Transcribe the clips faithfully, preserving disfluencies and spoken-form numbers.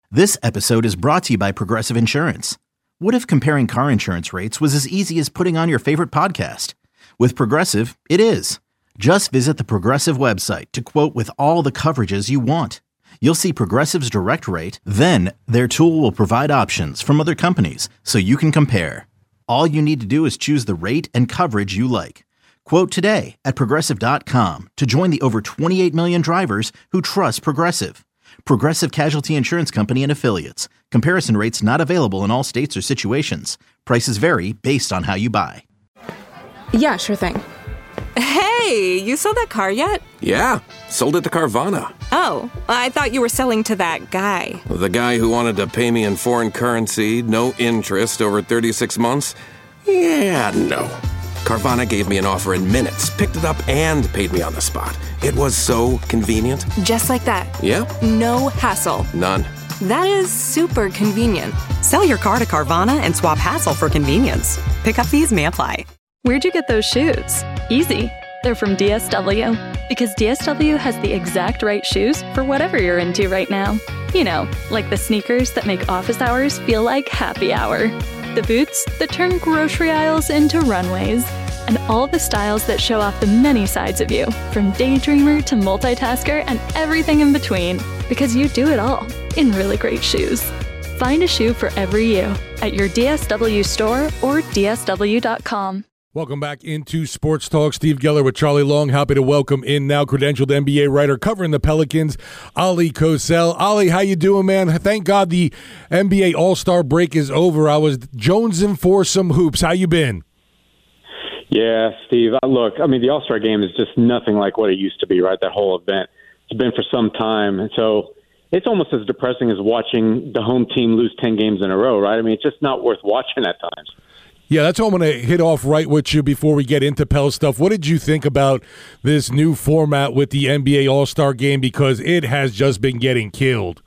This episode is brought to you by Progressive Insurance. What if comparing car insurance rates was as easy as putting on your favorite podcast? With Progressive, it is. Just visit the Progressive website to quote with all the coverages you want. You'll see Progressive's direct rate, then their tool will provide options from other companies so you can compare. All you need to do is choose the rate and coverage you like. Quote today at progressive dot com to join the over twenty-eight million drivers who trust Progressive. Progressive Casualty Insurance Company and Affiliates. Comparison rates not available in all states or situations. Prices vary based on how you buy. Yeah, sure thing. Hey, you sold that car yet? Yeah, sold it to Carvana. Oh, I thought you were selling to that guy. The guy who wanted to pay me in foreign currency, no interest, over thirty-six months? Yeah, no. Carvana gave me an offer in minutes, picked it up, and paid me on the spot. It was so convenient. Just like that. Yeah. No hassle. None. That is super convenient. Sell your car to Carvana and swap hassle for convenience. Pickup fees may apply. Where'd you get those shoes? Easy. They're from D S W. Because D S W has the exact right shoes for whatever you're into right now. You know, like the sneakers that make office hours feel like happy hour. The boots that turn grocery aisles into runways. And all the styles that show off the many sides of you, from daydreamer to multitasker and everything in between. Because you do it all in really great shoes. Find a shoe for every you at your D S W store or D S W dot com. Welcome back into Sports Talk. Steve Geller with Charlie Long. Happy to welcome in now credentialed N B A writer covering the Pelicans, Ali Kosel. Ali, how you doing, man? Thank God the N B A All-Star break is over. I was jonesing for some hoops. How you been? Yeah, Steve. Look, I mean, the All-Star game is just nothing like what it used to be, right? That whole event. It's been for some time. And so it's almost as depressing as watching the home team lose ten games in a row, right? I mean, it's just not worth watching at times. Yeah, that's what I'm going to hit off right with you before we get into Pell stuff. What did you think about this new format with the N B A All-Star Game? Because it has just been getting killed.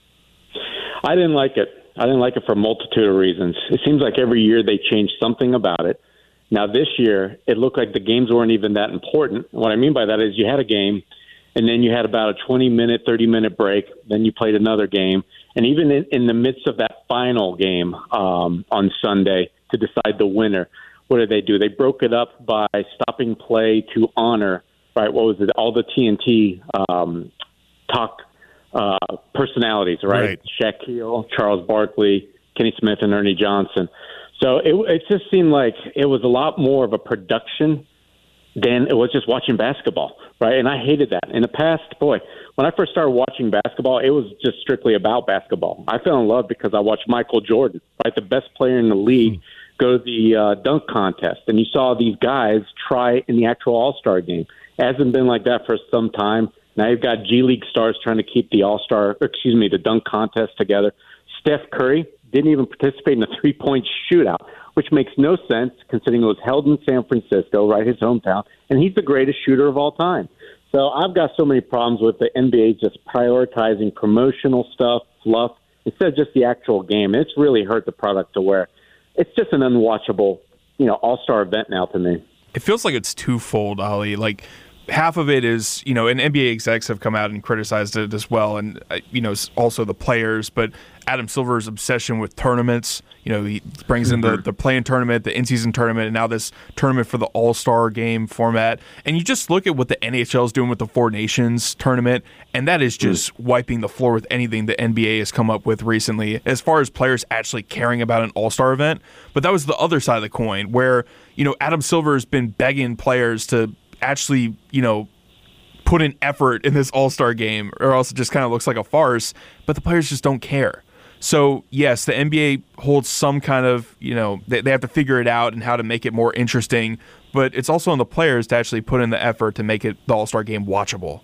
I didn't like it. I didn't like it for a multitude of reasons. It seems like every year they change something about it. Now, this year, it looked like the games weren't even that important. What I mean by that is you had a game, and then you had about a twenty-minute, thirty-minute break. Then you played another game. And even in, in the midst of that final game um, on Sunday, to decide the winner, what did they do? They broke it up by stopping play to honor, right, what was it, all the T N T um, talk uh, personalities, right? right? Shaquille, Charles Barkley, Kenny Smith, and Ernie Johnson. So it, it just seemed like it was a lot more of a production than it was just watching basketball, right? And I hated that. In the past, boy, when I first started watching basketball, it was just strictly about basketball. I fell in love because I watched Michael Jordan, right, the best player in the league, go to the uh, dunk contest. And you saw these guys try in the actual All-Star game. It hasn't been like that for some time. Now you've got G League stars trying to keep the All-Star, excuse me, the dunk contest together. Steph Curry didn't even participate in a three-point shootout, which makes no sense considering it was held in San Francisco, right, his hometown, and he's the greatest shooter of all time. So I've got so many problems with the N B A just prioritizing promotional stuff, fluff, instead of just the actual game. It's really hurt the product to where it's just an unwatchable, you know, all-star event now to me. It feels like it's twofold, Ali. Like, half of it is, you know, and N B A execs have come out and criticized it as well, and, uh, you know, also the players, but Adam Silver's obsession with tournaments. You know, he brings in the, the play-in tournament, the in-season tournament, and now this tournament for the All-Star game format. And you just look at what the N H L is doing with the Four Nations tournament, and that is just mm. wiping the floor with anything the N B A has come up with recently as far as players actually caring about an All-Star event. But that was the other side of the coin where, you know, Adam Silver has been begging players to actually, you know, put in effort in this All-Star game or else it just kind of looks like a farce, but the players just don't care. So, yes, the N B A holds some kind of, you know, they, they have to figure it out and how to make it more interesting, but it's also on the players to actually put in the effort to make it the All-Star game watchable.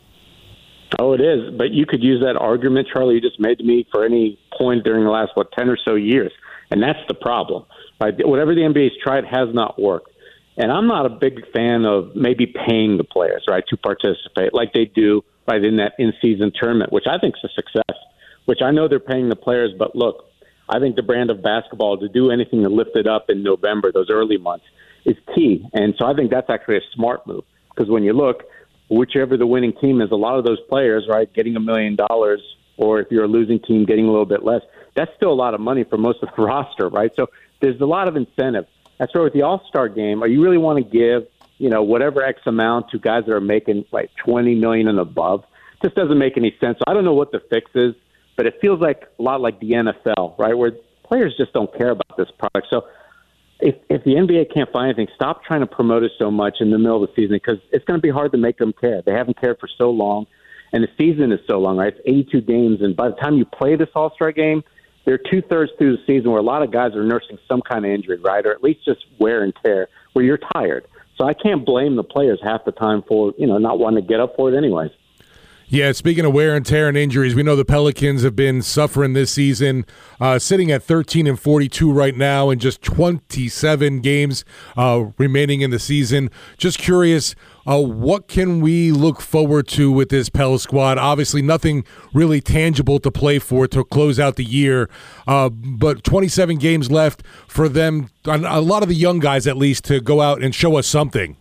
Oh, it is, but you could use that argument, Charlie, you just made to me for any point during the last, what, ten or so years, and that's the problem. Right? Whatever the N B A's tried has not worked. And I'm not a big fan of maybe paying the players, right, to participate like they do right in that in-season tournament, which I think is a success, which I know they're paying the players. But, look, I think the brand of basketball, to do anything to lift it up in November, those early months, is key. And so I think that's actually a smart move because when you look, whichever the winning team is, a lot of those players, right, getting a million dollars or if you're a losing team, getting a little bit less. That's still a lot of money for most of the roster, right? So there's a lot of incentive. That's why with the All-Star game, are you really want to give, you know, whatever X amount to guys that are making like twenty million dollars and above? Just doesn't make any sense. So I don't know what the fix is, but it feels like a lot like the N F L, right, where players just don't care about this product. So if if the N B A can't find anything, stop trying to promote it so much in the middle of the season, because it's going to be hard to make them care. They haven't cared for so long, and the season is so long, right? It's eighty-two games, and by the time you play this All-Star game, they're two-thirds through the season where a lot of guys are nursing some kind of injury, right, or at least just wear and tear where you're tired. So I can't blame the players half the time for, you know, not wanting to get up for it anyways. Yeah, speaking of wear and tear and injuries, we know the Pelicans have been suffering this season, uh, sitting at thirteen and forty-two right now and just twenty-seven games uh, remaining in the season. Just curious, uh, what can we look forward to with this Pel squad? Obviously, nothing really tangible to play for to close out the year, uh, but twenty-seven games left for them, a lot of the young guys at least, to go out and show us something.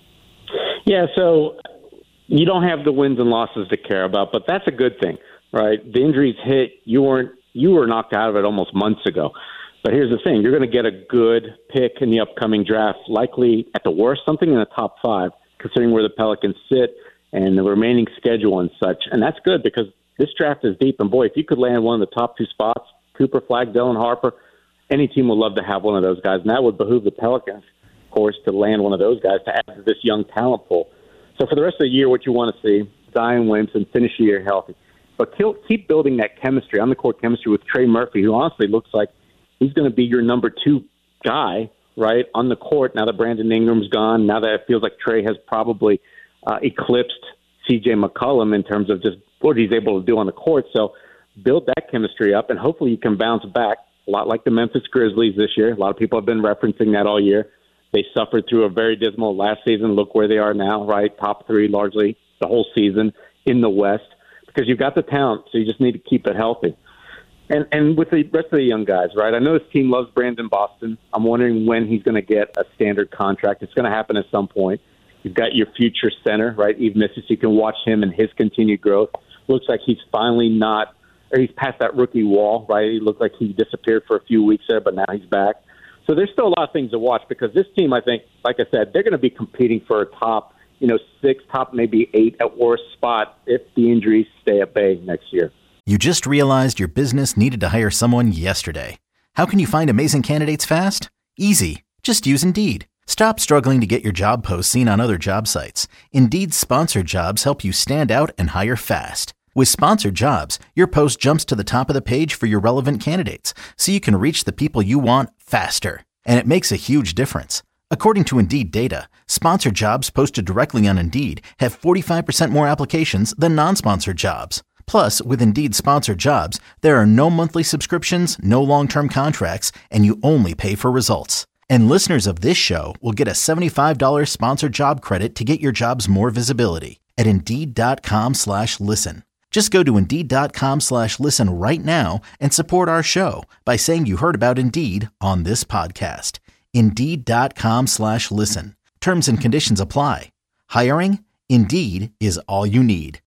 Yeah, so you don't have the wins and losses to care about, but that's a good thing, right? The injuries hit. You weren't you were knocked out of it almost months ago. But here's the thing. You're going to get a good pick in the upcoming draft, likely at the worst, something in the top five, considering where the Pelicans sit and the remaining schedule and such. And that's good because this draft is deep. And, boy, if you could land one of the top two spots, Cooper Flagg, Dylan Harper, any team would love to have one of those guys. And that would behoove the Pelicans, of course, to land one of those guys to add to this young talent pool. So for the rest of the year, what you want to see, Zion Williamson finish the year healthy. But keep building that chemistry, on the court chemistry with Trey Murphy, who honestly looks like he's going to be your number two guy, right, on the court now that Brandon Ingram's gone, now that it feels like Trey has probably uh, eclipsed C J McCollum in terms of just what he's able to do on the court. So build that chemistry up, and hopefully you can bounce back, a lot like the Memphis Grizzlies this year. A lot of people have been referencing that all year. They suffered through a very dismal last season. Look where they are now, right? Top three largely the whole season in the West, because you've got the talent, so you just need to keep it healthy. And and with the rest of the young guys, right? I know this team loves Brandon Boston. I'm wondering when he's going to get a standard contract. It's going to happen at some point. You've got your future center, right? Eve Missis. You can watch him and his continued growth. Looks like he's finally not, or he's past that rookie wall, right? He looked like he disappeared for a few weeks there, but now he's back. So there's still a lot of things to watch because this team, I think, like I said, they're going to be competing for a top, you know, six, top maybe eight at worst spot if the injuries stay at bay next year. You just realized your business needed to hire someone yesterday. How can you find amazing candidates fast? Easy. Just use Indeed. Stop struggling to get your job posts seen on other job sites. Indeed's sponsored jobs help you stand out and hire fast. With sponsored jobs, your post jumps to the top of the page for your relevant candidates, so you can reach the people you want faster. And it makes a huge difference. According to Indeed data, sponsored jobs posted directly on Indeed have forty-five percent more applications than non-sponsored jobs. Plus, with Indeed sponsored jobs, there are no monthly subscriptions, no long-term contracts, and you only pay for results. And listeners of this show will get a seventy-five dollars sponsored job credit to get your jobs more visibility at Indeed.com slash listen. Just go to Indeed.com slash listen right now and support our show by saying you heard about Indeed on this podcast. Indeed.com slash listen. Terms and conditions apply. Hiring? Indeed is all you need.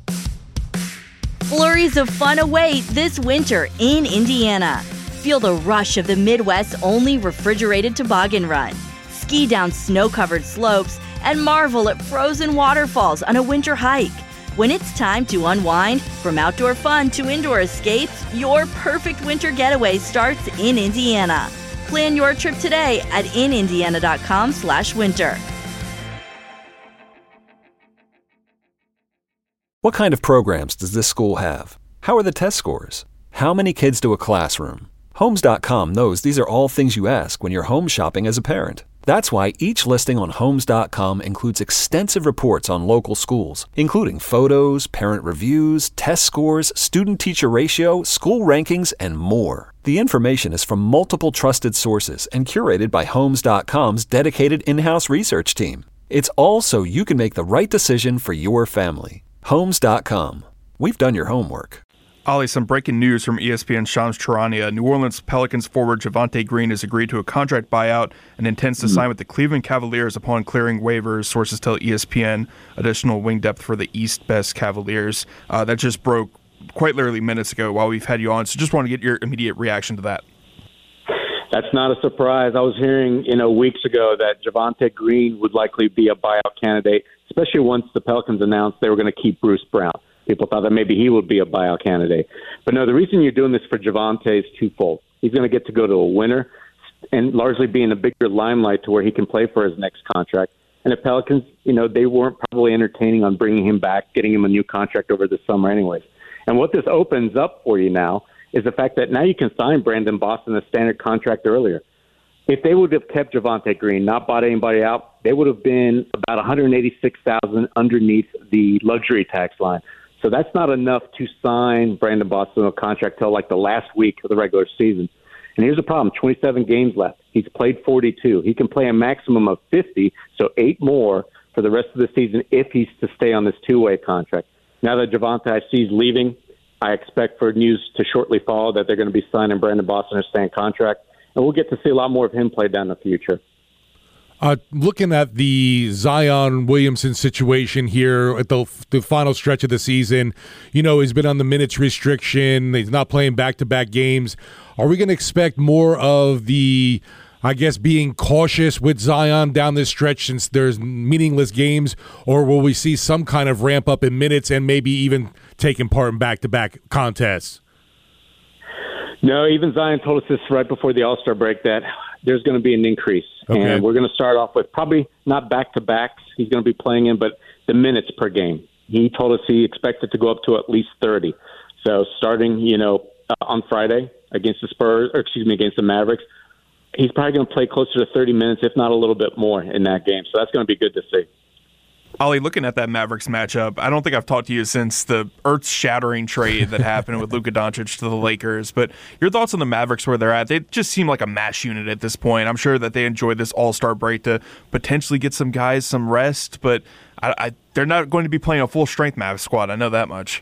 Flurries of fun await this winter in Indiana. Feel the rush of the Midwest's only refrigerated toboggan run. Ski down snow-covered slopes and marvel at frozen waterfalls on a winter hike. When it's time to unwind, from outdoor fun to indoor escapes, your perfect winter getaway starts in Indiana. Plan your trip today at inindiana.com slash winter. What kind of programs does this school have? How are the test scores? How many kids do a classroom? Homes dot com knows these are all things you ask when you're home shopping as a parent. That's why each listing on Homes dot com includes extensive reports on local schools, including photos, parent reviews, test scores, student-teacher ratio, school rankings, and more. The information is from multiple trusted sources and curated by Homes dot com's dedicated in-house research team. It's all so you can make the right decision for your family. Homes dot com. We've done your homework. Ollie, some breaking news from E S P N's Shams Charania. New Orleans Pelicans forward Javonte Green has agreed to a contract buyout and intends to mm-hmm. sign with the Cleveland Cavaliers upon clearing waivers. Sources tell E S P N additional wing depth for the East Best Cavaliers. Uh, that just broke quite literally minutes ago while we've had you on. So just want to get your immediate reaction to that. That's not a surprise. I was hearing, you know, weeks ago that Javonte Green would likely be a buyout candidate, especially once the Pelicans announced they were going to keep Bruce Brown. People thought that maybe he would be a buyout candidate. But no, the reason you're doing this for Javonte is twofold. He's going to get to go to a winner and largely be in a bigger limelight to where he can play for his next contract. And the Pelicans, you know, they weren't probably entertaining on bringing him back, getting him a new contract over the summer anyways. And what this opens up for you now is the fact that now you can sign Brandon Boston a standard contract earlier. If they would have kept Javonte Green, not bought anybody out, they would have been about one hundred eighty-six thousand dollars underneath the luxury tax line. So that's not enough to sign Brandon Boston a contract till like the last week of the regular season. And here's the problem, twenty-seven games left. He's played forty-two. He can play a maximum of fifty, so eight more for the rest of the season if he's to stay on this two-way contract. Now that Javonte I see is leaving, I expect for news to shortly follow that they're going to be signing Brandon Boston a staying contract, and we'll get to see a lot more of him play down in the future. Uh, looking at the Zion Williamson situation here at the, the final stretch of the season, you know, he's been on the minutes restriction. He's not playing back-to-back games. Are we going to expect more of the, I guess, being cautious with Zion down this stretch since there's meaningless games, or will we see some kind of ramp up in minutes and maybe even taking part in back-to-back contests? No, even Zion told us this right before the All-Star break that there's going to be an increase. Okay. And we're going to start off with probably not back-to-backs he's going to be playing in, but the minutes per game. He told us he expected to go up to at least thirty. So starting, you know, uh, on Friday against the Spurs, or excuse me, against the Mavericks, he's probably going to play closer to thirty minutes, if not a little bit more in that game. So that's going to be good to see. Ollie, looking at that Mavericks matchup, I don't think I've talked to you since the earth-shattering trade that happened with Luka Doncic to the Lakers, but your thoughts on the Mavericks, where they're at? They just seem like a mash unit at this point. I'm sure that they enjoyed this all-star break to potentially get some guys some rest, but I, I, they're not going to be playing a full-strength Mavs squad. I know that much.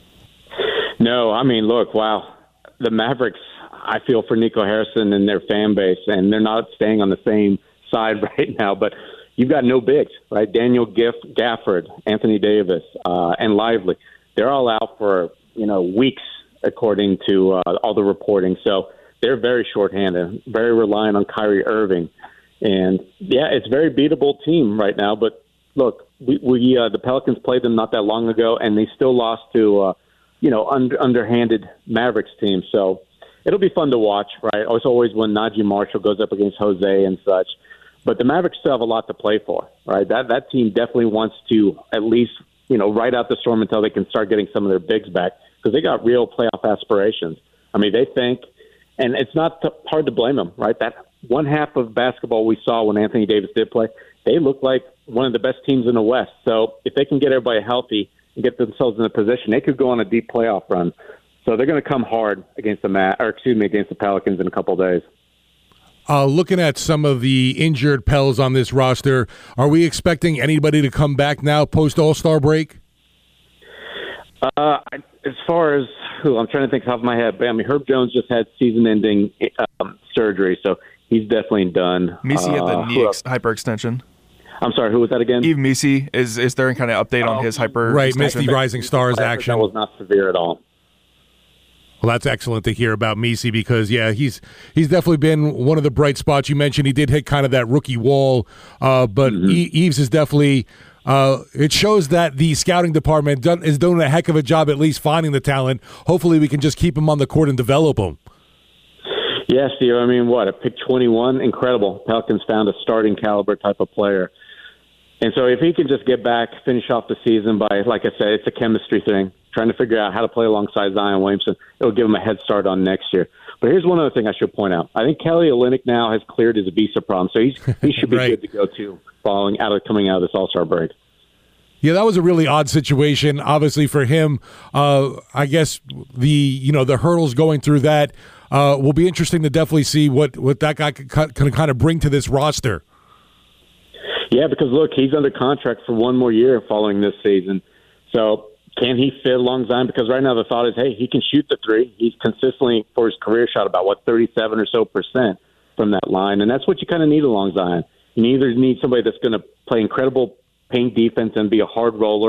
No, I mean, look, wow. The Mavericks, I feel for Nico Harrison and their fan base, and they're not staying on the same side right now, but you've got no bigs, right? Daniel Giff, Gafford, Anthony Davis, uh, and Lively. They're all out for, you know, weeks, according to uh, all the reporting. So they're very shorthanded, very reliant on Kyrie Irving. And, yeah, it's a very beatable team right now. But, look, we, we uh, the Pelicans played them not that long ago, and they still lost to, uh, you know, under, underhanded Mavericks team. So it'll be fun to watch, right? It's always when Najee Marshall goes up against Jose and such. But the Mavericks still have a lot to play for, right? That that team definitely wants to at least, you know, ride out the storm until they can start getting some of their bigs back, because they got real playoff aspirations. I mean, they think, and it's not t- hard to blame them, right? That one half of basketball we saw when Anthony Davis did play, they looked like one of the best teams in the West. So if they can get everybody healthy and get themselves in a position, they could go on a deep playoff run. So they're going to come hard against the Ma- or excuse me, against the Pelicans in a couple of days. Uh, looking at some of the injured Pels on this roster, are we expecting anybody to come back now post All-Star break? Uh, as far as who, I'm trying to think off my head. But I mean, Herb Jones just had season-ending um, surgery, so he's definitely done. Messi had the uh, knee ex- hyperextension. I'm sorry, who was that again? Yves Messi. Is is there any kind of update oh, on his hyper? Right, missed the Rising Stars action. That was not severe at all. Well, that's excellent to hear about Messi, because, yeah, he's he's definitely been one of the bright spots. You mentioned he did hit kind of that rookie wall, uh, but mm-hmm. e- Yves is definitely uh, – it shows that the scouting department done, is doing a heck of a job at least finding the talent. Hopefully we can just keep him on the court and develop him. Yeah, Steve, I mean, what, a pick twenty-one? Incredible. Pelicans found a starting caliber type of player. And so if he can just get back, finish off the season by, like I said, it's a chemistry thing, trying to figure out how to play alongside Zion Williamson, it'll give him a head start on next year. But here's one other thing I should point out. I think Kelly Olynyk now has cleared his visa problem, so he's, he should be right. good to go, too, following out of coming out of this All-Star break. Yeah, that was a really odd situation, obviously, for him. Uh, I guess the you know the hurdles going through that uh, will be interesting to definitely see what, what that guy can, can kind of bring to this roster. Yeah, because, look, he's under contract for one more year following this season. So can he fit along Zion? Because right now the thought is, hey, he can shoot the three. He's consistently, for his career, shot about, what, thirty-seven or so percent from that line. And that's what you kind of need along Zion. You either need somebody that's going to play incredible paint defense and be a hard roller,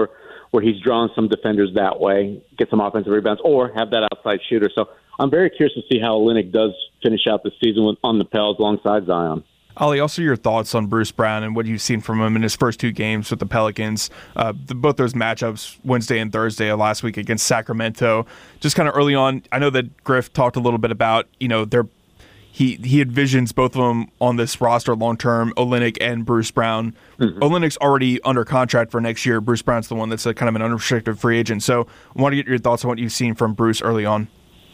where he's drawn some defenders that way, get some offensive rebounds, or have that outside shooter. So I'm very curious to see how Olynyk does finish out the season with, on the Pels alongside Zion. Ollie, also your thoughts on Bruce Brown and what you've seen from him in his first two games with the Pelicans. Uh, the, both those matchups, Wednesday and Thursday of last week against Sacramento. Just kind of early on, I know that Griff talked a little bit about, you know, their he he envisions both of them on this roster long term, Olynyk and Bruce Brown. Mm-hmm. Olynyk's already under contract for next year. Bruce Brown's the one that's a kind of an unrestricted free agent. So I want to get your thoughts on what you've seen from Bruce early on.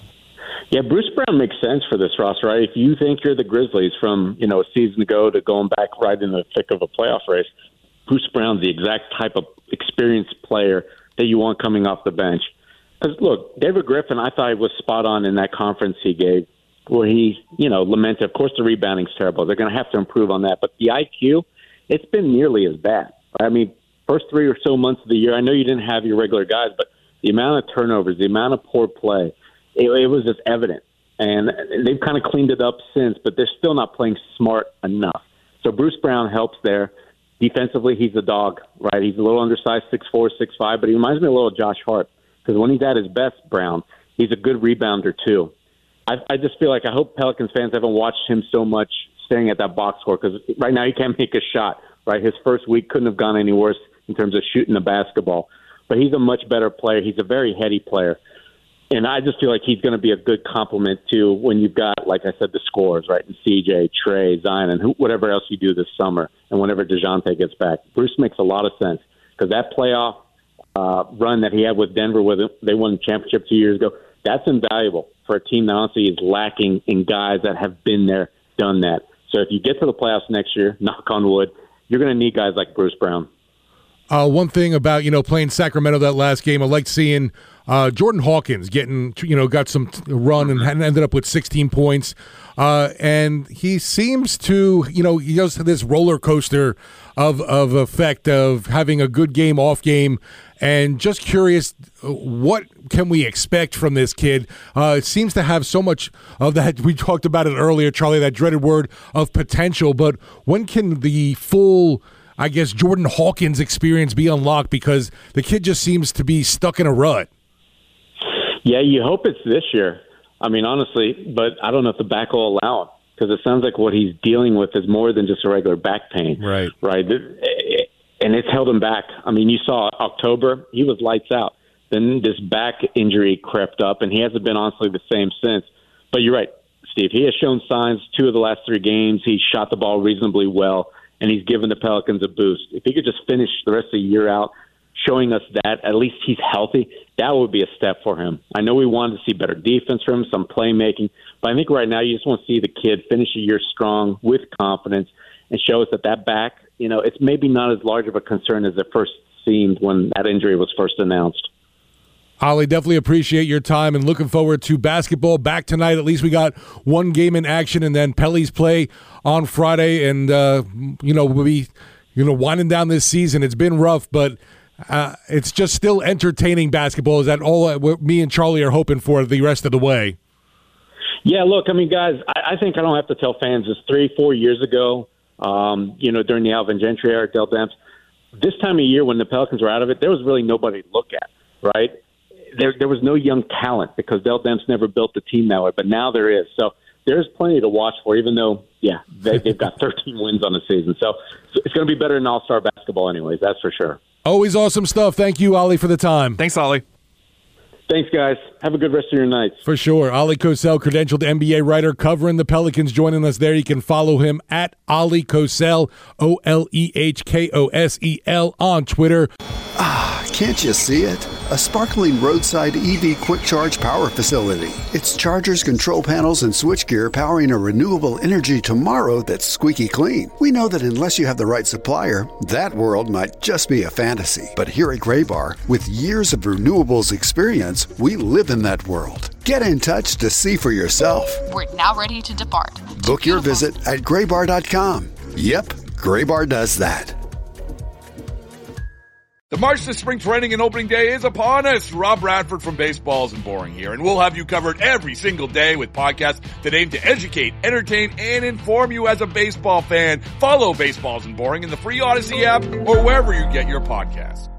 Yeah, Bruce Brown makes sense for this roster, right? If you think you're the Grizzlies from, you know, a season ago to going back right in the thick of a playoff race, Bruce Brown's the exact type of experienced player that you want coming off the bench. Because, look, David Griffin, I thought he was spot on in that conference he gave where he, you know, lamented, of course, the rebounding's terrible. They're going to have to improve on that. But the I Q, it's been nearly as bad. I mean, first three or so months of the year, I know you didn't have your regular guys, but the amount of turnovers, the amount of poor play, It, it was just evident, and they've kind of cleaned it up since, but they're still not playing smart enough. So Bruce Brown helps there. Defensively, he's a dog, right? He's a little undersized, six four, six five, but he reminds me a little of Josh Hart because when he's at his best, Brown, he's a good rebounder too. I, I just feel like I hope Pelicans fans haven't watched him so much staring at that box score because right now he can't make a shot, right? His first week couldn't have gone any worse in terms of shooting the basketball, but he's a much better player. He's a very heady player. And I just feel like he's going to be a good complement to when you've got, like I said, the scores, right? And C J, Trey, Zion, and who, whatever else you do this summer, and whenever DeJounte gets back. Bruce makes a lot of sense because that playoff uh, run that he had with Denver, where they won the championship two years ago, that's invaluable for a team that honestly is lacking in guys that have been there, done that. So if you get to the playoffs next year, knock on wood, you're going to need guys like Bruce Brown. Uh, one thing about, you know, playing Sacramento that last game, I liked seeing uh, Jordan Hawkins getting, you know, got some run and ended up with sixteen points. Uh, and he seems to, you know, he does this roller coaster of, of effect of having a good game, off game. And just curious, what can we expect from this kid? Uh, it seems to have so much of that. We talked about it earlier, Charlie, that dreaded word of potential. But when can the full, I guess, Jordan Hawkins experience be unlocked? Because the kid just seems to be stuck in a rut. Yeah, you hope it's this year. I mean, honestly, but I don't know if the back will allow him because it sounds like what he's dealing with is more than just a regular back pain. Right. Right. And it's held him back. I mean, you saw October, he was lights out. Then this back injury crept up, and he hasn't been honestly the same since. But you're right, Steve. He has shown signs two of the last three games. He shot the ball reasonably well, and he's given the Pelicans a boost. If he could just finish the rest of the year out showing us that, at least he's healthy, that would be a step for him. I know we wanted to see better defense from him, some playmaking, but I think right now you just want to see the kid finish a year strong with confidence and show us that that back, you know, it's maybe not as large of a concern as it first seemed when that injury was first announced. Ollie, definitely appreciate your time and looking forward to basketball back tonight. At least we got one game in action, and then Pelly's play on Friday. And, uh, you know, we'll be, you know, winding down this season. It's been rough, but uh, it's just still entertaining basketball. Is that all what me and Charlie are hoping for the rest of the way? Yeah, look, I mean, guys, I, I think I don't have to tell fans this three, four years ago, um, you know, during the Alvin Gentry era, Dell Demps, this time of year when the Pelicans were out of it, there was really nobody to look at, right? There, there was no young talent because Dell Demps never built the team that way, but now there is. So there's plenty to watch for, even though, yeah, they, they've got thirteen wins on the season. So it's going to be better than all-star basketball anyways, that's for sure. Always awesome stuff. Thank you, Ollie, for the time. Thanks, Ollie. Thanks, guys. Have a good rest of your nights. For sure. Ollie Cosell, credentialed N B A writer covering the Pelicans, joining us there. You can follow him at Ollie Cosell, O L E H K O S E L on Twitter. Ah, can't you see it? A sparkling roadside E V quick charge power facility. It's chargers, control panels, and switchgear powering a renewable energy tomorrow that's squeaky clean. We know that unless you have the right supplier, that world might just be a fantasy. But here at Graybar, with years of renewables experience, we live in that world. Get in touch to see for yourself. We're now ready to depart. Book your visit at graybar dot com. Yep, Graybar does that. The march to spring training and opening day is upon us. Rob Bradford from Baseballs and Boring here, and we'll have you covered every single day with podcasts that aim to educate, entertain, and inform you as a baseball fan. Follow Baseballs and Boring in the free Odyssey app or wherever you get your podcasts.